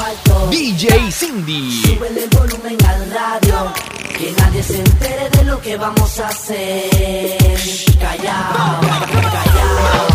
alto. DJ Cindy. Súbele el volumen al radio, que nadie se entere de lo que vamos a hacer. Callao, callao.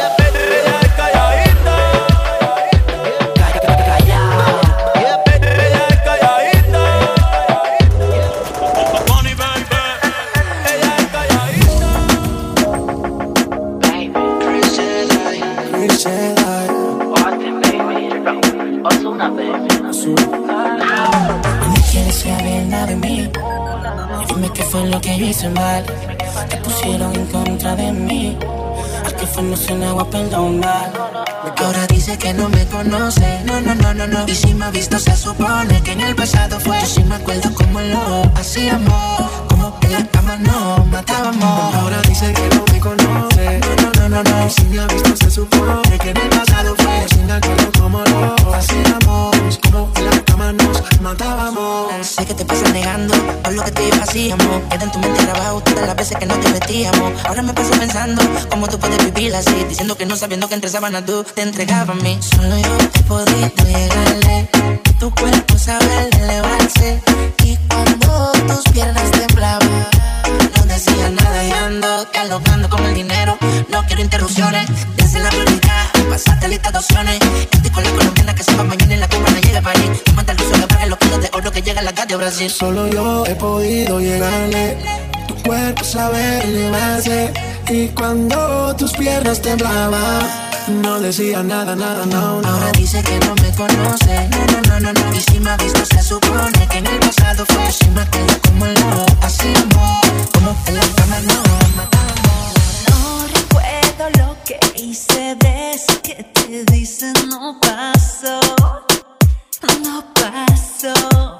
¿Qué fue lo que yo hice mal? Te pusieron en contra de mí. Al que fue no se le va a perdonar. Ahora dice que no me conoce. No. Y si me ha visto se supone que en el pasado fue. Yo sí me acuerdo cómo lo hacíamos. Como en la cama nos matábamos. Ahora dice que no me conoce. No. Y si me ha visto se supone que en el pasado fue. Yo sí me acuerdo cómo lo hacíamos. Como en la cama nos matábamos. Sé que te pasas negando por lo que tú y yo hacíamos. Queda en tu mente grabado todas las veces que nos divertíamos. Ahora me paso pensando cómo tú puedes vivir así, diciendo que no, sabiendo que entre sábanas tú te entregabas a mí. Solo yo te he podido llegarle. Tu cuerpo sabe elevarse. Y cuando tus piernas temblaban, no decía nada y ando dialogando con el dinero. No quiero interrupciones, desde la prioridad. Pasaste lista de opciones. Estoy con la colombiana que se va mañana en la cubana llega a París. Y manda el ruso que pague los kilos de oro que llega a la calle de Brasil. Solo yo he podido llegarle. Tu cuerpo sabe elevarse. Y cuando tus piernas temblaban, no decía nada, no. Ahora dice que no me conoce. No. Y si me ha visto se supone que en el pasado fue. Yo sí me acuerdo como lo hacíamos. Como en la cama nos matábamos. No recuerdo lo que hice de eso que te dicen no pasó. No pasó.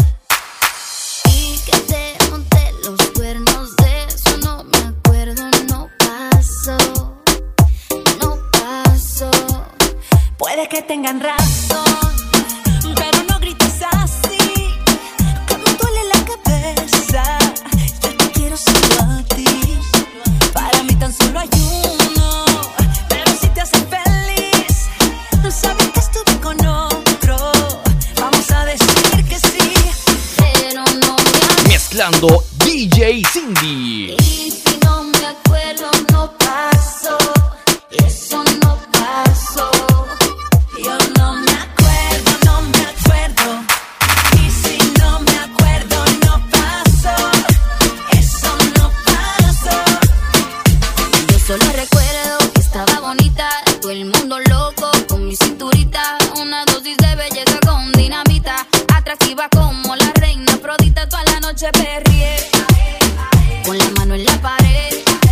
Y que te monté los cuernos de eso no me acuerdo. No pasó. No pasó. Puede que tengan razón, pero no grites así. Cuando duele la cabeza, yo te quiero solo a ti. Para mí tan solo hay uno, pero si te hace feliz, no sabes que estuve con otro. Vamos a decir que sí, pero no me acuerdo. Mezclando DJ Cindy. Y si no me acuerdo, no pasó. Eso no pasó. Yo no me acuerdo, no me acuerdo. Y si no me acuerdo, no pasó. Eso no pasó. Yo solo recuerdo que estaba bonita, todo el mundo loco con mi cinturita. Una dosis de belleza con dinamita, atractiva como la reina Afrodita. Toda la noche perrié, con la mano en la pared.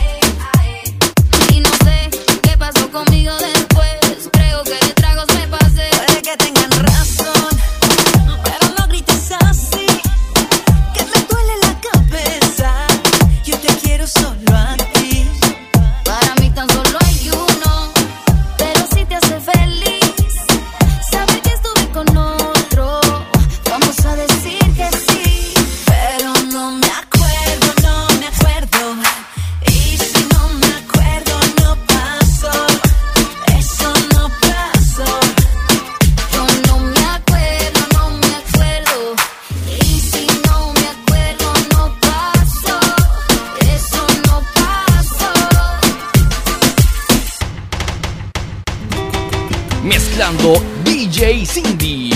Y no sé qué pasó conmigo después. Creo que de tragos me pasé. Puede que tengan razón, pero no grites así, que me duele la cabeza. Yo te quiero solo a ti. Para mí tan solo hay uno, pero si te hace feliz saber que estuve con otro, vamos a decir que sí, pero no me acuerdo, no me acuerdo. Y si no me acuerdo, no pasó. Eso no pasó. Yo no me acuerdo, no me acuerdo. Y si no me acuerdo, no pasó. Eso no pasó. Mezclando DJ Cindy.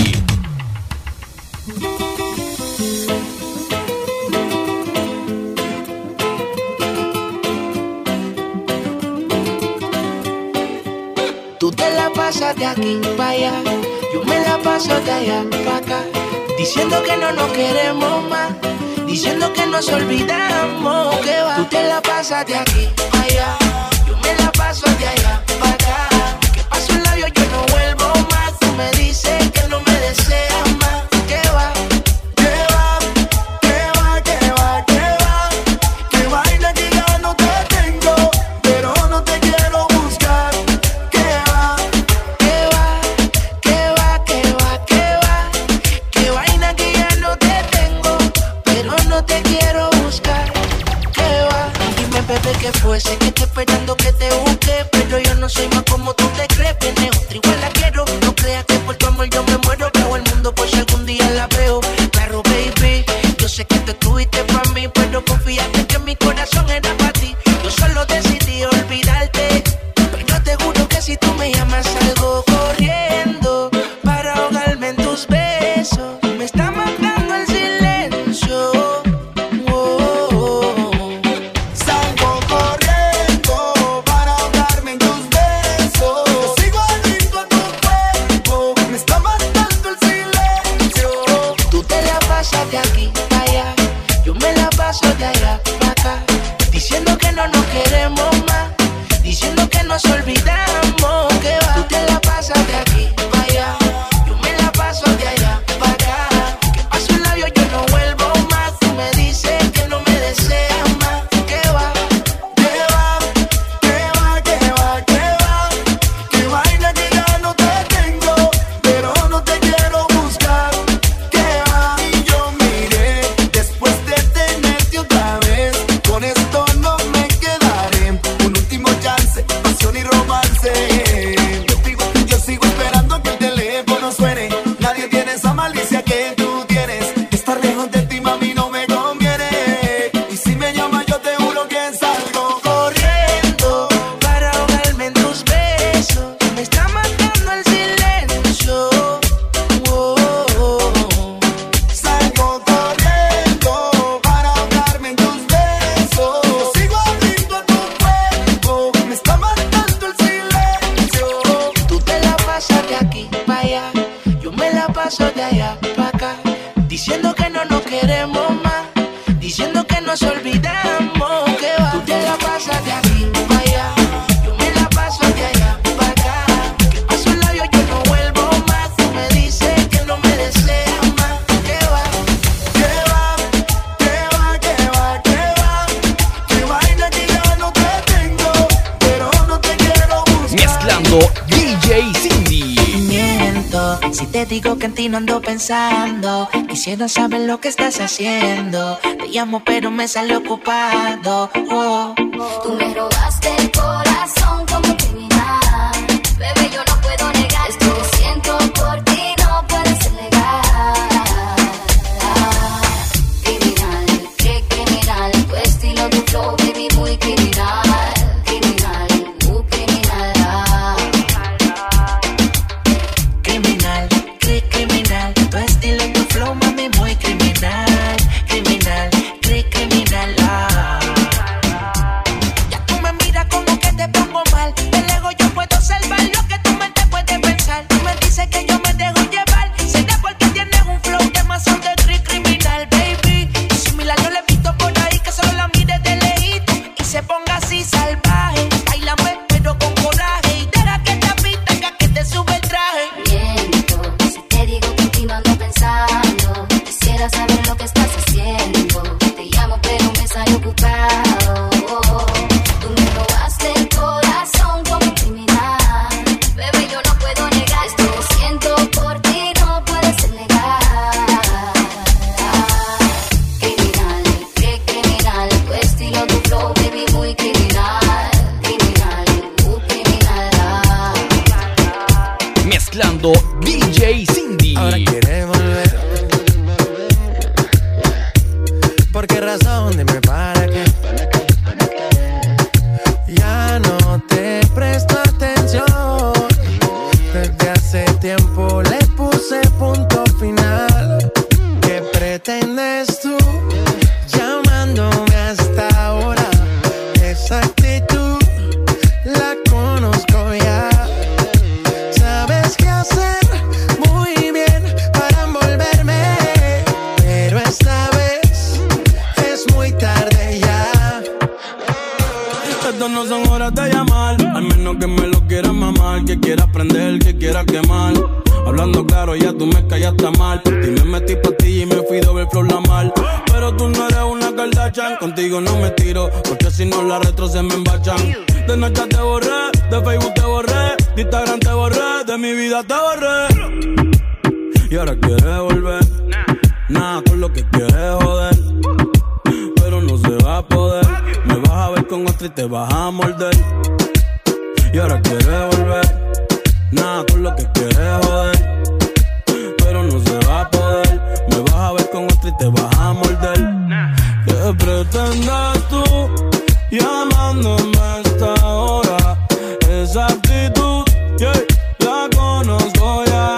Tú te la pasas de aquí para allá, yo me la paso de allá para acá, diciendo que no nos queremos más, diciendo que nos olvidamos, que va. Tú te la pasas de aquí para allá, yo me la paso de allá para acá, que paso el labio yo no vuelvo más. Tú me dices que no me deseas más, que va. Que vaina que ya no te tengo, pero no te quiero buscar. Que vaina que ya no te tengo, pero no te quiero buscar. Que va. Dime, bebé, que fuese que estoy esperando que te busque, pero yo no soy más como tú te crees. Viene otra igual la quiero, no creas que por tu amor yo me muero. Bajo el paso de allá para acá, diciendo que no nos queremos más, diciendo que nos olvidamos. Que va, tú te la pasas de aquí para allá, yo me la paso de allá para acá. Que paso el labio, yo no vuelvo más. Tú me dices que no me deseas más. Que va, que va, que va, que va, que va. Que vaina que ya no te tengo, pero no te quiero buscar. Mezclando DJ Cindy. Miento si te digo que en ti no ando pensando. Quisiera saber lo que estás haciendo. Te llamo pero me sale ocupado. Oh. Tú me robaste el corazón como criminal. Bebé, yo no puedo negar esto que siento por ti, no puede ser legal. Criminal, qué criminal. Tu estilo, tu flow, baby, muy criminal. Criminal, criminal. Criminal, qué criminal. Tu estilo, tu flow, mami, muy criminal. Criminal, qué criminal. Ya tú me miras como que te pongo mal. De lejos yo puedo salvar lo que tu mente puede pensar. Tú me dices que yo me dejo llevar. Será porque tienes un flow demasiado de criminal, baby. Similar yo le he visto por ahí que solo la mire de lejito y se ponga así salvaje. Bailame pero con coraje y deja que te apita que te sube el traje. Miento si te digo que en ti no ando pensando. Quisiera saber lo que estás haciendo. Te llamo pero me sale ocupado. Tú me robaste el corazón como criminal. Bebé, yo no puedo negar esto que siento por ti, no puede ser legal. Criminal, qué criminal. Tu estilo, tu flow, baby, muy criminal. Criminal, criminal. Mezclando DJ Cindy. Ahora quiere volver. ¿Por qué razón? Dime para qué. Ya no te presto atención. Desde hace tiempo le puse punto final. ¿Qué pretendes tú llamándome hasta ahora? Esa actitud la conozco ya. Sabes qué hacer muy bien para envolverme, pero esta vez es muy tarde ya. Estas no son horas de llamar, al menos que me lo quieras mamar, que quiera prender, que quiera quemar. Hablando claro, ya tú me callaste mal. Por ti me metí pastilla y me fui doble flor la mal. Pero tú no eres una Kardashian, contigo no me tiro, porque si no la retro se me embachan. De noche te borré, de Facebook te borré, de Instagram te borré, de mi vida te borré. Y ahora quieres volver, nada con lo que quieres joder, pero no se va a poder. Me vas a ver con otra y te vas a morder. Y ahora quieres volver, nada con lo que quieres joder, pero no se va a poder. Me vas a ver con otra y te vas a morder. ¿Qué pretendes tú llamándome a esta hora? Esa actitud, yeah, la conozco ya.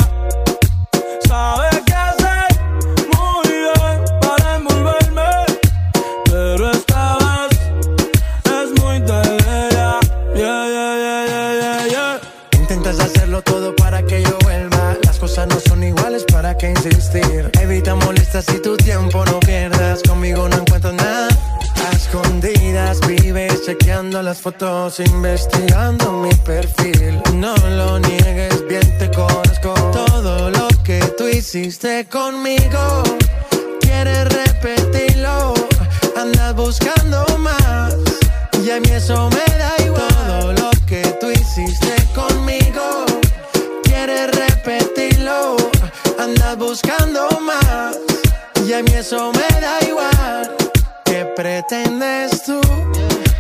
Sabes qué hacer muy bien para envolverme, pero esta vez es muy tarde ya. Yeah, yeah, yeah, yeah, yeah, yeah. Intentas hacerlo todo para que yo vuelva. Las cosas no son iguales, ¿para qué insistir? Evita molestas y tu tiempo no pierdas. Conmigo no encuentras nada. A escondidas vives chequeando las fotos, investigando mi perfil. No lo niegues, bien te conozco. Todo lo que tú hiciste conmigo, quieres repetirlo. Andas buscando más y a mí eso me da igual. Todo lo que tú hiciste conmigo, quieres repetirlo. Andas buscando más y a mí eso me da igual. ¿Qué pretendes tú